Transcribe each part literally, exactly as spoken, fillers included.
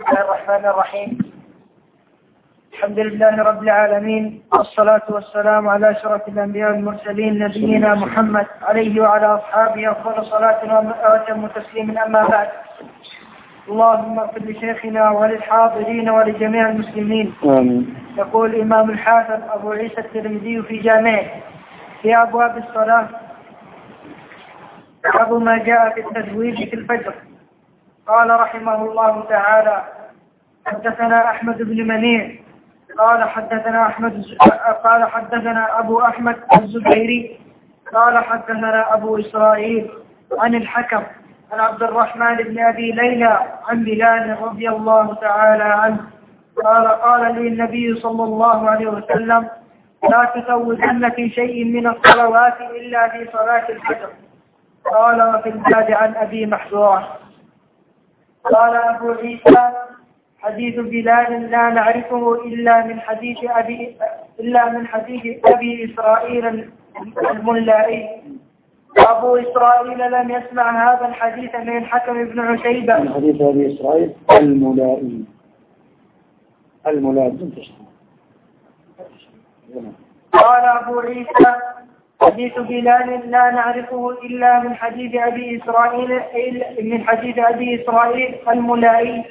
الله الرحمن الرحيم. الحمد لله رب العالمين، والصلاة والسلام على أشرف الأنبياء والمرسلين نبينا محمد عليه وعلى أصحابه أفضل صلاة وأتم تسليم. أما بعد، اللهم اغفر لشيخنا وللحاضرين ولجميع المسلمين. آمين. يقول الإمام الحافظ أبو عيسى الترمذي في جامعه في أبواب الصلاة: باب ما جاء في التزويد في الفجر. قال رحمه الله تعالى: حدثنا أحمد بن منيع قال حدثنا أحمد قال حدثنا أبو أحمد الزبيري قال حدثنا أبو إسرائيل عن الحكم عن عبد الرحمن بن أبي ليلى عن بلال رضي الله تعالى عنه قال: قال لي النبي صلى الله عليه وسلم: لا تزودن في شيء من الصلوات إلا في صلاة الفجر. قال: وفي الباب عن أبي محذورة. قال أبو عيسى: حديث بلال لا نعرفه إلا من حديث أبي إلا من حديث أبي إسرائيل الملائي. أبو إسرائيل لم يسمع هذا الحديث من الحكم بن عتيبة. من حديث أبي إسرائيل الملائي الملائي. قال أبو عيسى: حديث بلال لا نعرفه إلا من حديث أبي إسرائيل من حديث أبي إسرائيل الملائي.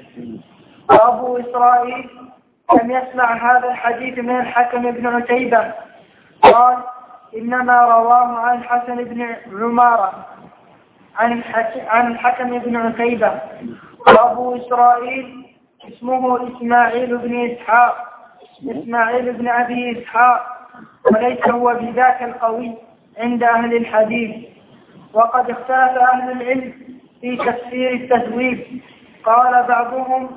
وأبو إسرائيل لم يسمع هذا الحديث من الحكم بن عتيبة. قال: إنما رواه عن الحسن بن عمارة عن عن الحكم بن عتيبة. وأبو إسرائيل اسمه إسماعيل بن إسحاق إسماعيل بن أبي إسحاق، وليس هو بذاك القوي عند أهل الحديث. وقد اختلف أهل العلم في تفسير التزويد. قال بعضهم: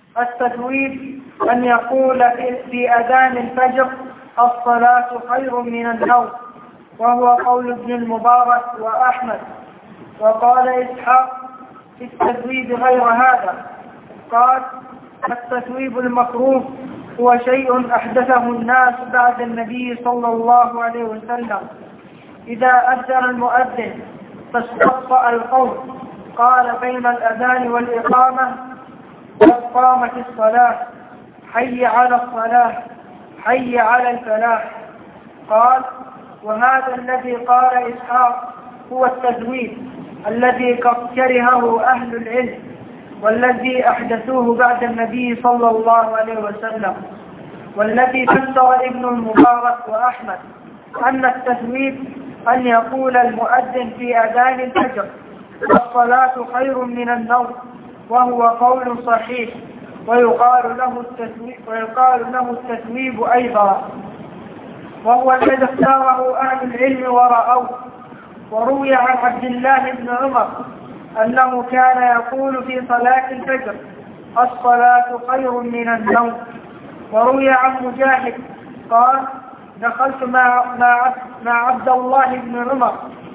التزويد أن يقول في أذان الفجر: الصلاة خير من النوم، وهو قول ابن المبارك وأحمد. وقال إسحاق في التزويد غير هذا. قال: التزويد المكروه هو شيء أحدثه الناس بعد النبي صلى الله عليه وسلم. إذا أذن المؤذن فاستبطأ القوم قال بين الأذان والإقامة: قد قامت الصلاة، حي على الصلاة، حي على الفلاح. قال: وهذا الذي قال إسحاق هو التزويد الذي كرهه أهل العلم، والذي أحدثوه بعد النبي صلى الله عليه وسلم. والذي فسر ابن المبارك وأحمد أن التزويد أن يقول المؤذن في أذان الفجر: الصلاة خير من النوم، وهو قول صحيح، ويقال له التثويب ويقال له التثويب أيضا، وهو الذي اختاره أهل العلم ورأوه. وروي عن عبد الله بن عمر أنه كان يقول في صلاة الفجر: الصلاة خير من النوم. وروي عن مجاهد قال: دخلت مع, مع, مع عبد الله بن عمر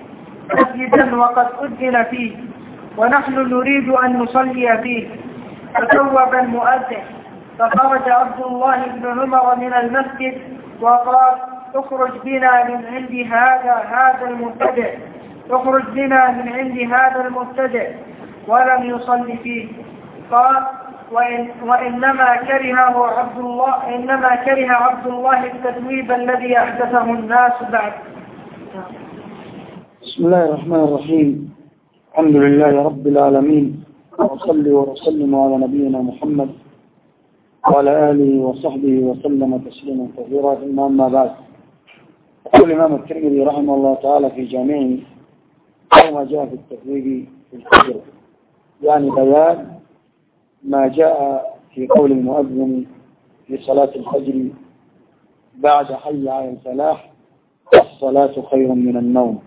مسجدا وقد أذن فيه، ونحن نريد أن نصلي فيه، فتوب المؤذن، فخرج عبد الله بن عمر من المسجد وقال: اخرج بنا من عند هذا هذا المبتدع اخرج بنا من عند هذا المبتدع ولم يصلي فيه. قال: وإن وإنما كرهه عبد الله إنما كره عبد الله التثويب الذي أحدثه الناس بعد. بسم الله الرحمن الرحيم. الحمد لله رب العالمين، وصلي وسلم على نبينا محمد وعلى آله وصحبه وسلم تسليما كثيرا. أما بعد، يقول الإمام الترمذي رحمه الله تعالى في جامعه: ما جاء في التزويد في الفجر، يعني بيان ما جاء في قول المؤذن في صلاة الفجر بعد حي على الفلاح: الصلاة خير من النوم.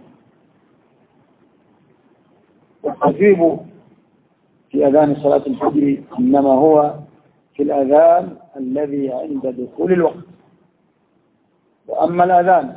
والتزويد في أذان صلاة الفجر إنما هو في الأذان الذي عند دخول الوقت. وأما الأذان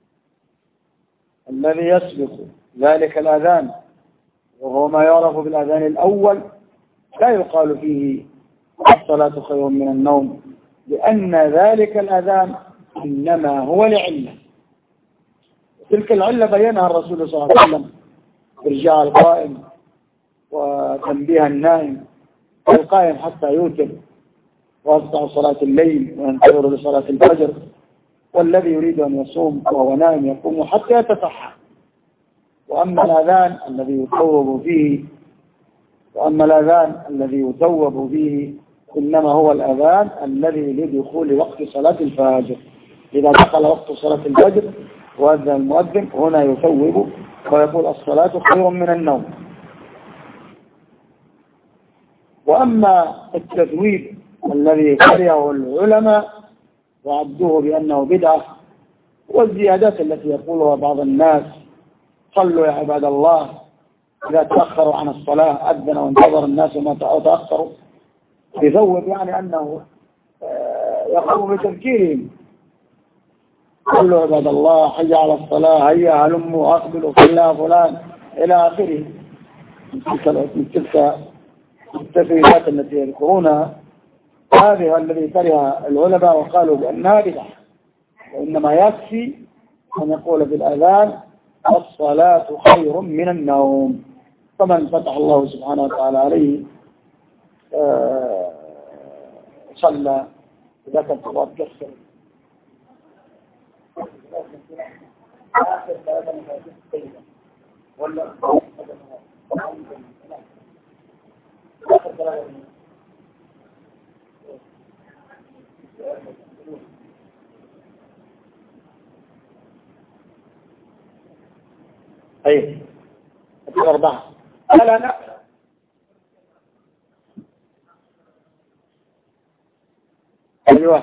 الذي يسبق ذلك الأذان وهو ما يعرف بالأذان الأول لا يقال فيه الصلاة خير من النوم، لأن ذلك الأذان إنما هو لعلة. تلك العلة بينها الرسول صلى الله عليه وسلم: إرجاع القائم وتنبيه النائم القائم حتى يوتر ويقطع صلاة الليل وينتظر لصلاة الفجر، والذي يريد أن يصوم وهو نائم يقوم حتى يتسحر. وأما الأذان الذي يثوب فيه وأما الأذان الذي يثوب فيه إنما هو الأذان الذي لدخول وقت صلاة الفجر. إذا دخل وقت صلاة الفجر وأذن المؤذن هنا يثوب ويقول الصلاة خير من النوم. وأما التثويب الذي كرهه العلماء وعدوه بأنه بدعة، والزيادات التي يقولها بعض الناس: صلوا يا عباد الله، إذا تأخروا عن الصلاة أذن وانتظر الناس وما تأخروا، يثوب يعني أنه يقوم بتذكيرهم: صلوا عباد الله، حي على الصلاة، هيا هلموا أقبلوا كلا فلان إلى آخره من تلك التفريغات التي يذكرونها. هذه الذي كره العلماء وقالوا بأنها بدعة، وإنما يكفي أن يقول بالأذان الصلاة خير من النوم. فمن فتح الله سبحانه وتعالى عليه صلى إذا كان تبغى تكسر ولا أيه أربعة. لا لا أيوة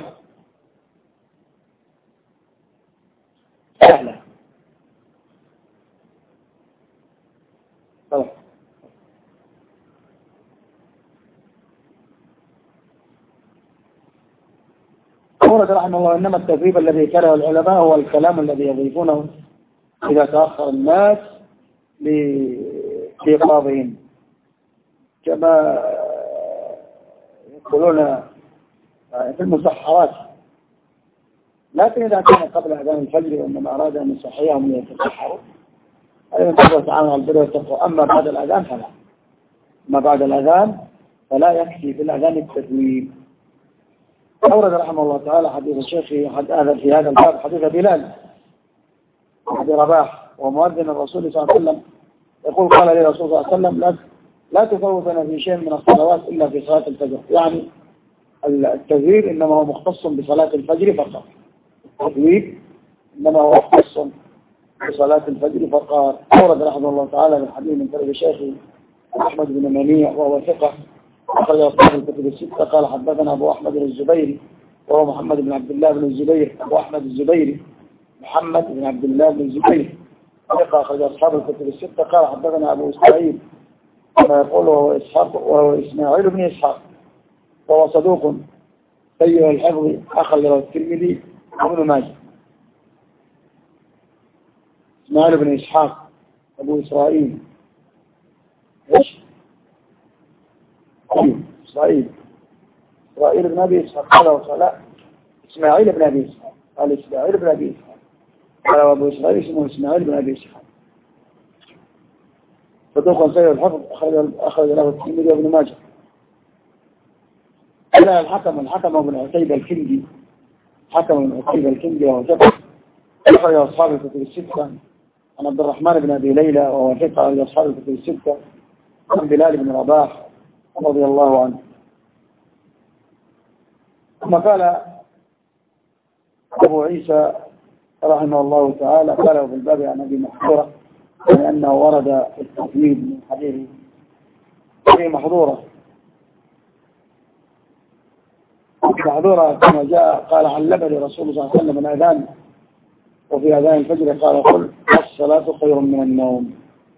سهلة. طبعا ورد رحمه الله: إنما التثويب الذي كره العلماء هو الكلام الذي يضيفونه إذا تأخر الناس لإيقاظهم، كما يقولون في المسحرات. لكن إذا كان قبل أذان الفجر وإنما أراد أن يصحيهم ليتسحروا هذا ينتظر تعالى على البر والتقوى. أما بعد الأذان فلا أما بعد الأذان فلا يكفي في الأذان التثويب. أورد رحمه الله تعالى حديث الشيخ في هذا الباب حديث بلال بن رباح ومؤذن الرسول صلى الله عليه وسلم يقول: قال لي رسول الله صلى الله عليه وسلم: لا لا تفوتنا في شيء من الصلوات إلا في صلاة الفجر. يعني التثويب إنما هو مختص بصلاة الفجر فقط. التثويب إنما هو مختص بصلاة الفجر فقط. أورد رحمه الله تعالى من حديث من طريق الشيخ أحمد بن منيع وهو ثقة أخرج أصحاب الكتب الستة. قال: حدثنا أبو أحمد الزبيري وهو محمد بن عبد الله بن الزبير. أبو أحمد الزبيري محمد بن عبد الله بن الزبير ثقة أخرج أصحاب الكتب الستة. قال: حدثنا أبو إسماعيل كما يقول وهو إسحاق وهو إسماعيل بن إسحاق وهو صدوق سيء الحفظ أخرج له الترمذي وابن ماجه. إسماعيل بن إسحاق أبو إسرائيل إيش؟ أيوه إسرائيل إسرائيل بن أبي إسحاق. قال وصلاء إسماعيل بن أبي إسحاق. قال إسماعيل بن أبي إسحاق. قال أبو إسرائيل اسمه إسماعيل بن أبي إسحاق صدوق سيء الحفظ أخرج له الترمذي وابن ماجه. قال الحكم الحكم بن عتيبة الكندي حكم بن عتيبة الكندي وهو ثقة أخرج أصحاب الكتب الستة عن عبد الرحمن بن أبي ليلى وهو ثقة لأصحاب الكتب الستة عن بلال بن رباح رضي الله عنه. ثم قال أبو عيسى رحمه الله تعالى قال في الباب عن أبي محظورة لأنه ورد التثويب من حديث أبي محظورة محظورة كما جاء قال: علمني رسول الله صلى الله عليه وسلم الأذان وفي أذان الفجر قال: قل الصلاة خير من النوم.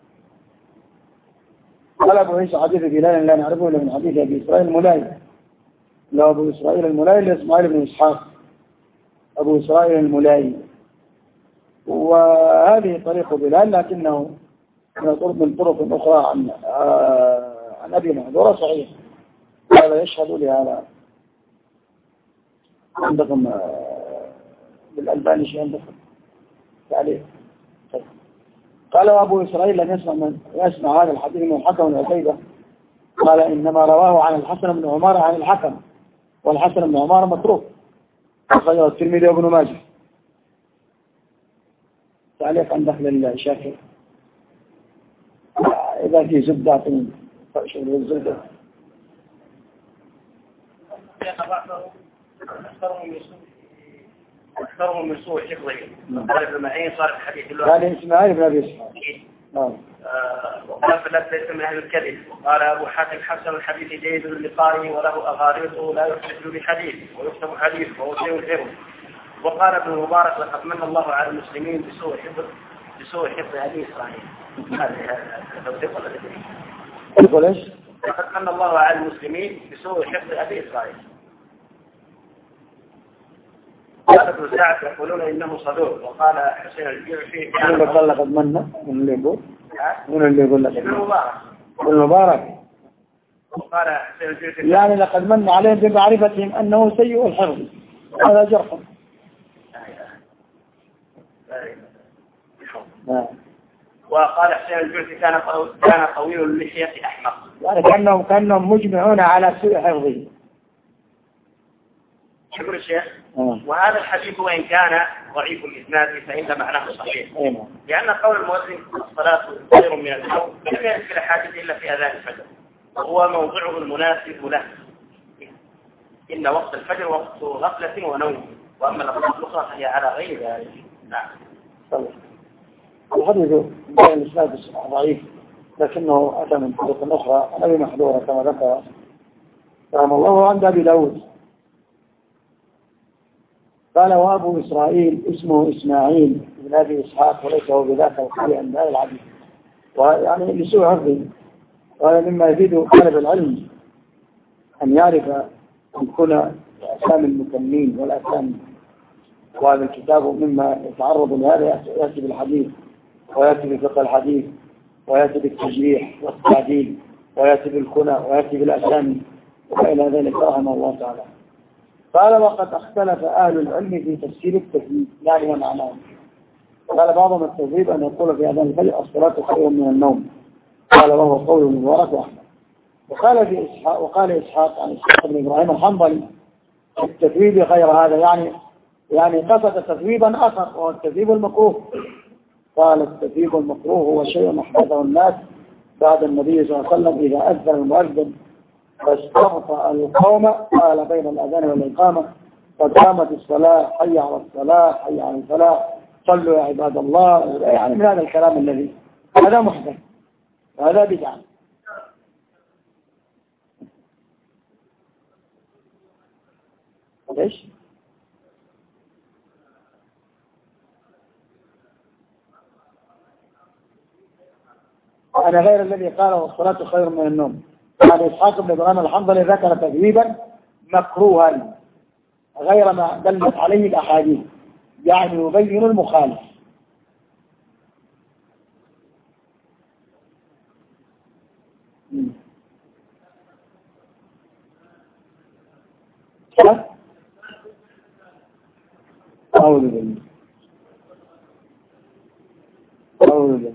قال أبو عيسى: حديث بلال لا نعرفه إلا من حديث أبي إسرائيل الملاي. لا أبو إسرائيل الملاي إسماعيل بن إسحاق أبو إسرائيل الملاي. وهذه طريق بلال لكنه من طرق أخرى عن عن أبي محظورة صحيح. هذا يشهد لهذا. عندكم بالألباني شيء عندكم تعليق. قال أبو إسرائيل لم يسمع من يسمع هذا الحديث من الحكم بن عتيبة قال إنما رواه عن الحسن بن عمر عن الحكم، والحسن بن عمر متروك، أخرجه الترمذي وابن ماجه. تعليق عن دخل الشافعي إذا في زبدة أعطيني شغل الزبدة. أكثرهم من سوء حفظه. قال ابن معين صار الحديث هذا اسماعيل بن أبي إسحاق. وقال فلت ليس من أهل الكذب. وقال أبو حاتم حسن الحديث جيد للقارئ وله أغاريطه لا يحتج بحديث ويكتب حديث وهو شيء غيره. وقال ابن المبارك لقد من الله على المسلمين بسوء حفظ بسوء حفظ أبي إسرائيل. هذا توثيق ولا تدري؟ يقول إيش؟ لقد من الله على المسلمين بسوء حفظ أبي إسرائيل. قال ابن سعد يقولون إنه صدوق. وقال حسين الجعفي من اللي قال لقد من؟ من اللي يقول؟ من اللي يقول لقد ابن المبارك. ابن المبارك. وقال حسين الجعفي يعني لقد من عليهم بمعرفتهم أنه سيء الحفظ، هذا جرح. نعم. وقال حسين الجعفي كان كان طويل اللحية أحمق. يعني كأنهم كأنهم مجمعون على سوء حفظه. شكر الشيخ. وهذا الحديث وإن كان ضعيف الإسناد فإن معناه صحيح. لأن قول المؤذن الصلاة خير من النوم لم يرد في الأحاديث إلا في أذان الفجر، وهو موضعه المناسب له. إن وقت الفجر وقت غفلة ونوم، وأما الأوقات الأخرى فهي على غير ذلك. نعم. الحديث بين الإسناد ضعيف لكنه أتى من طرق أخرى عن أبي محذورة كما ذكر رحمه الله عند أبي داود. قال وأبو إسرائيل اسمه إسماعيل بن أبي إسحاق وليس هو بذاك القول عند أهل الحديث، ويعني لسوء حفظه. وهذا مما يفيد طالب العلم أن يعرف الكنى وأسامي المكنين والأسامي، وهذا الكتاب مما يتعرض لهذا يأتي بالحديث ويأتي بفقه الحديث ويأتي بالتجريح والتعديل ويأتي بالكنى ويأتي بالأسامي وإلى ذلك رحمه الله تعالى. قال وقد اختلف أهل العلم في تفسير التكذيب، يعني ما معناه. قال بعضهم التكذيب أن يقول في أذان الفجر الصلاة خير من النوم، قال وهو قول المبارك وأحمد. وقال في إسحاق وقال إسحاق عن إسحاق بن إبراهيم الحنظلي التكذيب غير هذا، يعني يعني قصد تكذيبا آخر وهو التكذيب المكروه. قال التكذيب المكروه هو شيء أحدثه الناس بعد النبي صلى الله عليه وسلم إذا أذن المؤذن فاستغطى القوم قال بين الأذان والإقامة قد قامت الصلاة، حي على الصلاة، حي على الفلاح، صلوا يا عباد الله، يعني من هذا الكلام الذي هذا محدث وهذا بدعة. ليش؟ أنا غير الذي قاله الصلاة خير من النوم. قال إسحاق بن إبراهيم الحنظلي ذكر تكذيبا مكروها غير ما دلت عليه الأحاديث، يعني يبين المخالف. أعوذ بالله أعوذ بالله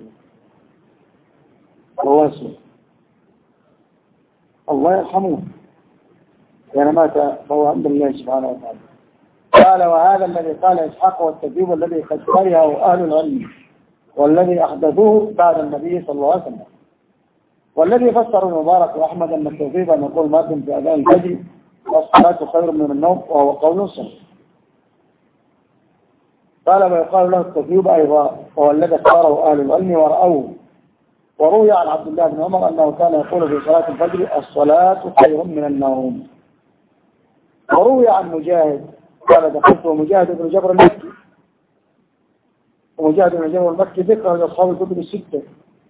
وواسع الله يرحمه كان مات فهو عند الله سبحانه وتعالى. قال وهذا الذي قال إسحاق والتكذيب الذي قد كرهه أهل العلم والذي أحدثوه بعد النبي صلى الله عليه وسلم. والذي فسر المبارك وأحمد أن التكذيب أن يقول ما كنت في أذان الفجر والصلاة خير من النوم وهو قول صحيح. قال ويقال له التكذيب أيضا وهو الذي اختاره أهل العلم ورأوه. وروي عن عبد الله بن عمر أنه كان يقول في صلاة الفجر الصلاة خير من النوم. وروي عن مجاهد قال دخلت مجاهد بن جبر المكي، ومجاهد بن جبر المكي ذكر لأصحاب الكتب الستة.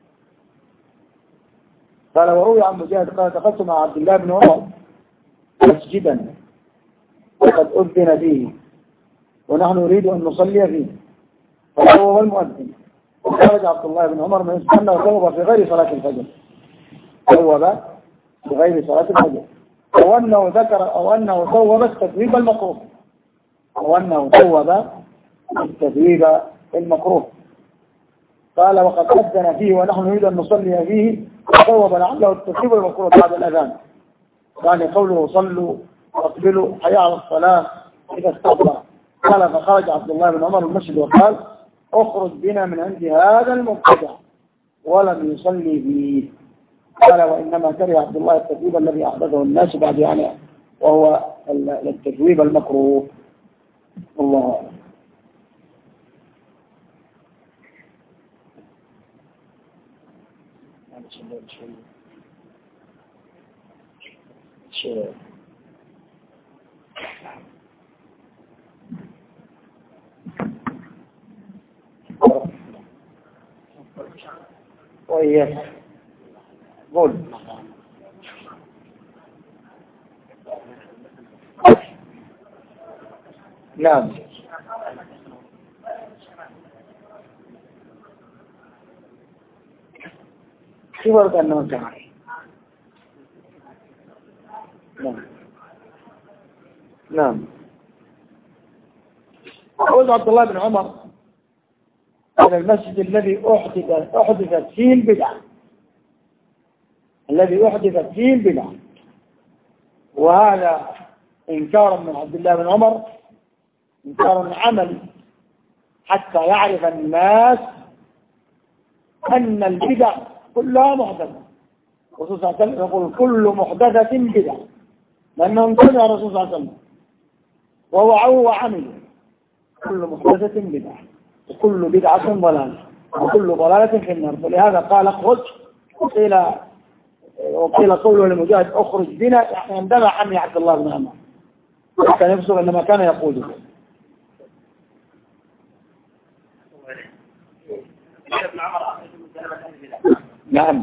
قال وروي عن مجاهد قال دخلت مع عبد الله بن عمر مسجدا وقد أذن فيه ونحن نريد أن نصلي فيه، فهو المؤذن. وخرج عبد الله بن عمر من أنه ثوب في غير صلاة الفجر، ثوب في غير صلاة الفجر، أو أنه ذكر أو أنه ثوب التثويب المكروه، أو أنه ثوب التثويب المكروه. قال وقد أذن فيه ونحن نريد أن نصلي فيه فصوب لعله الترتيب والمكروه بعد الأذان. يعني قوله صلوا واقبلوا حي على الصلاة إذا استقبل. قال فخرج عبد الله بن عمر المسجد وقال اخرج بنا من عند هذا المبتدع ولم يصلي فيه. قال وإنما كره عبد الله التثويب الذي أحدثه الناس بعد يعني وهو التثويب المكروه. الله أعلم. شيء وإياك قول. نعم في ورد أنه كان نعم نعم أقول عبد الله بن عمر على المسجد الذي أحدث أحدثت فيه البدعة الذي أحدثت فيه البدعة، وهذا إنكار من عبد الله بن عمر، إنكار عمل حتى يعرف الناس أن البدع كلها محدثة. الرسول صلى الله عليه وسلم يقول كل محدثة بدعة، لأنه امتنع الرسول صلى الله عليه وسلم ووعوه وعمله. كل محدثة بدعة وكل بدعة ضلالة وكل ضلالة في النار. فلهذا قال اخرج، وقيل وقيل قوله لمجاهد اخرج بنا، يعني اندمع عمي عبد الله بن عمر كان يفسر انما كان يقول. نعم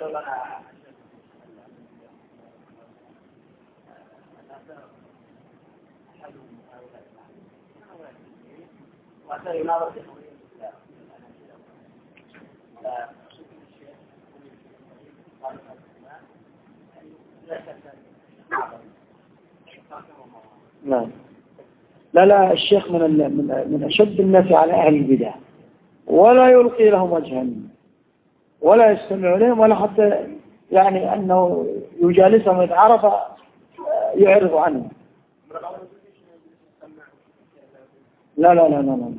نعم لا لا الشيخ من من من أشد الناس على أهل البدع، ولا يلقي لهم وجها ولا يستمع لهم ولا حتى يعني أنه يجالسهم إذا عرف يعرض عنهم. لا لا لا لا لا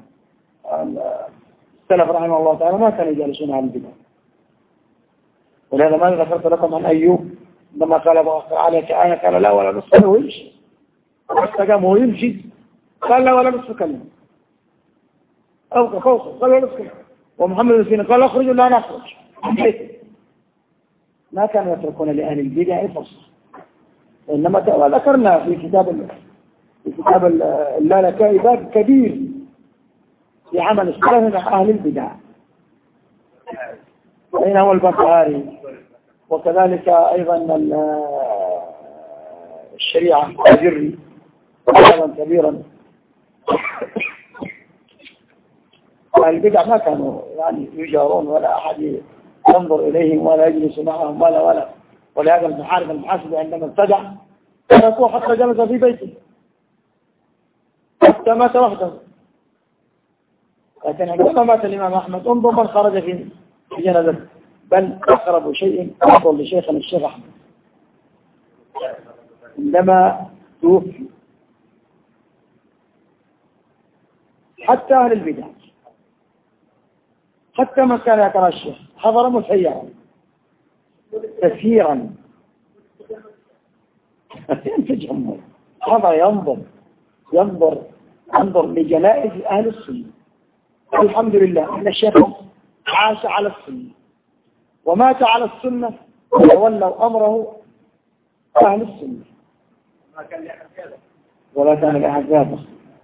السلف رحمه الله تعالى ما كانوا يجالسون على البدع. ولهذا ما ذكرت لكم عن أيوب لما قال عليك آية قال لا ولا نصف له يمشي، استقام هو يمشي قال لا ولا نصف كلمة أو فوق قال ولا نصف كلمة. ومحمد بن سيرين قال اخرجوا لا نخرج. ما كانوا يتركون لأهل البدع فرصة. إنما ذكرنا في كتاب في كتاب اللالكائي باب كبير في عمل السلف مع أهل البدع، أين هو البخاري، وكذلك أيضا الشريعة الجري كتابا كبيرا. البدع ما كانوا يعني يجارون ولا أحد ينظر إليهم ولا يجلس معهم ولا ولا ولهذا المحارب المحاسب عندما ابتدع تركوه حتى جلس في بيته حتى مات وحده. لكن عندما مات الإمام أحمد انظر من خرج في جنازته، بل أقرب شيء أفضل لشيخنا الشيخ أحمد عندما توفي. حتى أهل البدع حتى من كان يقرأ الشيخ حضر مسيرا كثيرا ينتجهم حضر ينظر ينظر ينظر لجنائز أهل السنة. الحمد لله أن الشيخ عاش على السنة ومات على السنة وولوا أمره أهل السنة ولا كان لأحزابه،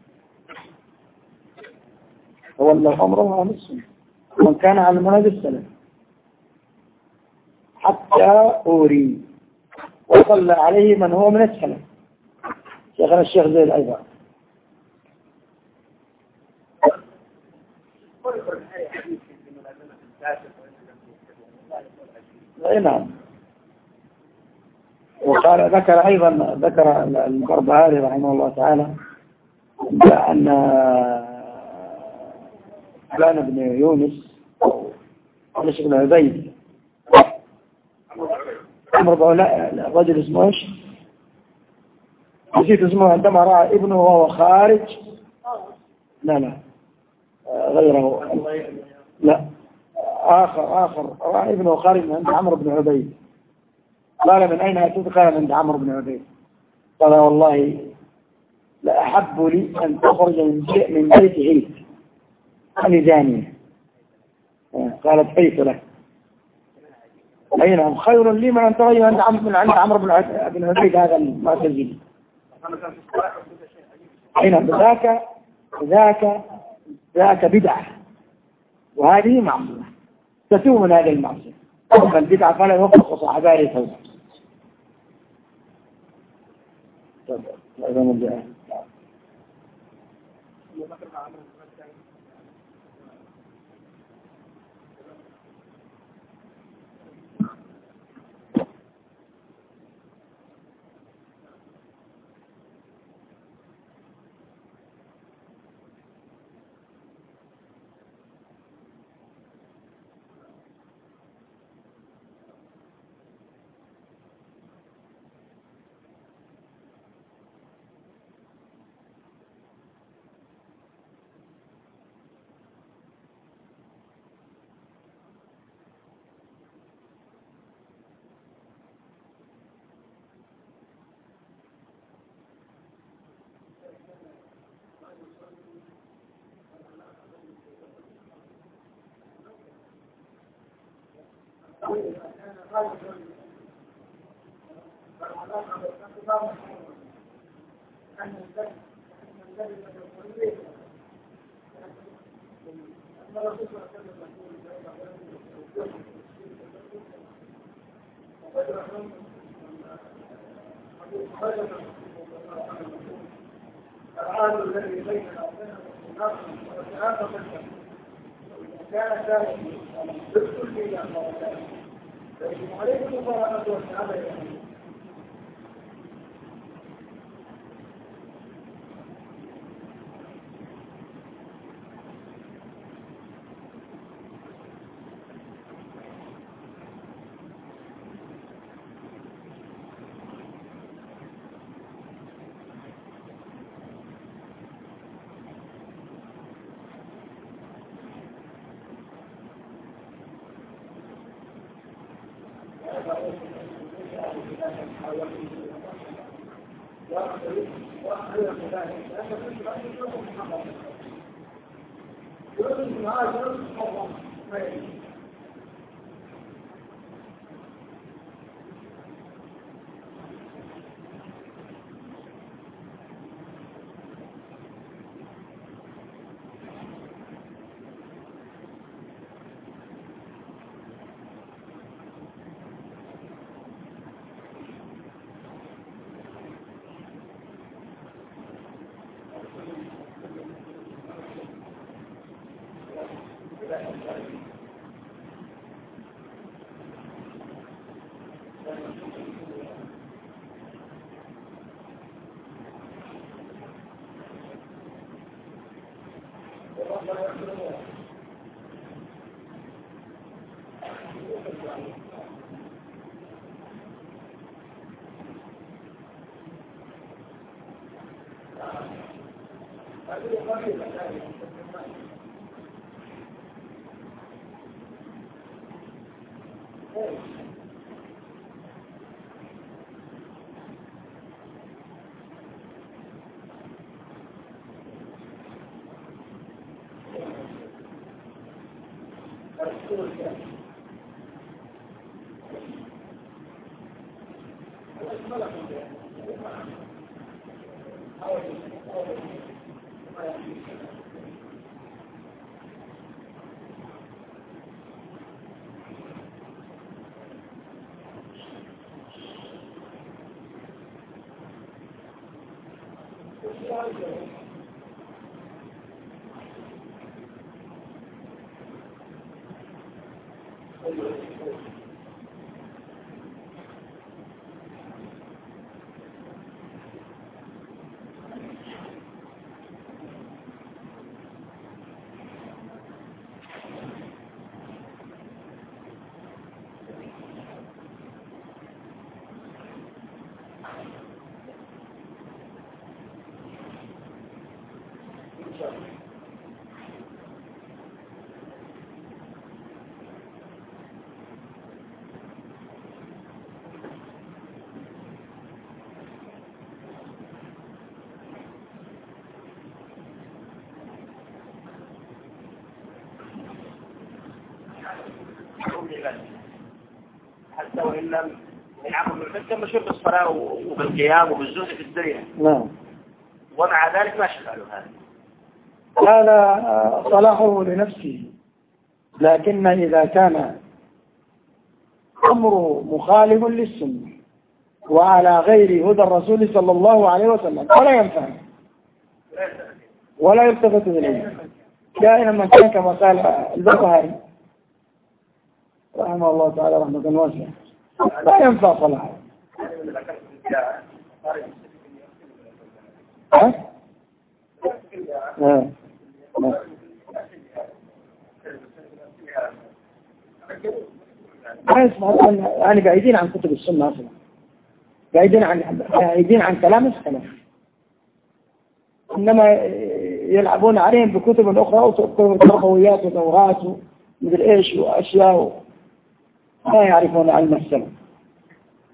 وولوا أمره أهل السنة من كان على منهج السلف حتى أوري وصلى عليه من هو من السلف شيخنا الشيخ زيد أيضا. نعم. وقال ذكر أيضا ذكر البربهاري رحمه الله تعالى أن فلان بن يونس ولا بن عبيد؟ عمرو بن لا الرجل اسمه ايش؟ نسيت اسمه. عندما رأى ابنه وهو خارج، لا لا غيره، لا آخر آخر رأى ابنه خارج من عند عمرو بن عبيد، قال من أين أتيت؟ قال من عند عمرو بن عبيد. قال والله لا أحب لي أن تخرج من من بيت عيد أني زانية. قالت حيث لك، أي نعم خير لي من أن تخرج عند عمرو بن عبيد هذا المعتزلي. أي نعم ذاك ذاك ذاك بدعة، وهذه معصية تتوب من هذه المعصية. أما البدعة فلا يوفق صاحبها للتوبة. طيب العالم الذي بيننا وبينهم كان ذلك بالكل إلى الله فيجب عليكم المباركة والسعادة. حتى وإن لم يلعبوا بالفتة مشهور بالصلاة وبالقيام وبالزهد في الدنيا. نعم. ومع ذلك ما شفعلوا هذا. هذا صلاحه لنفسه، لكن إذا كان أمره مخالف للسنة وعلى غير هدى الرسول صلى الله عليه وسلم ولا ينفع ولا يلتفت إليه كائنا من كان، كما قال البخاري رحمه الله تعالى رحمة واسعة، لا ينفع صلاحه. ها؟ ها؟ ما يسمع، يعني بعيدين عن كتب السنة أصلا، بعيدين عن بعيدين عن كلام السلف، إنما يلعبون عليهم بكتب أخرى وتربويات ودورات ومدري إيش وأشياء ما يعرفون علم السلف.